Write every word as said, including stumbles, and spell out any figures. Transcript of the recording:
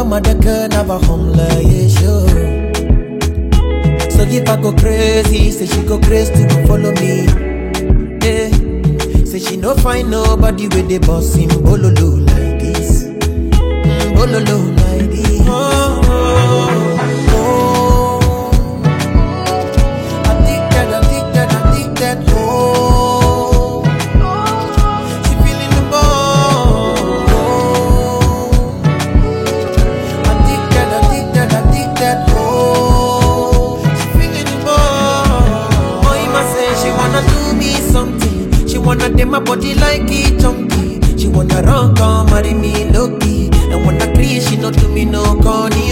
madaka never humble, yeah, sure. So if I go crazy, say she go crazy to go follow me. Yeah. Say she no find nobody with the boss in bololo like this. Mm, bololo like this. Oh, oh, oh. Addicted, addicted, addicted. Oh, she feeling the ball. Oh, addicted, addicted, addicted. Oh. She wanna take my body like it chunky. She wanna run, come marry me low key. And when I clean, she not do me no corny.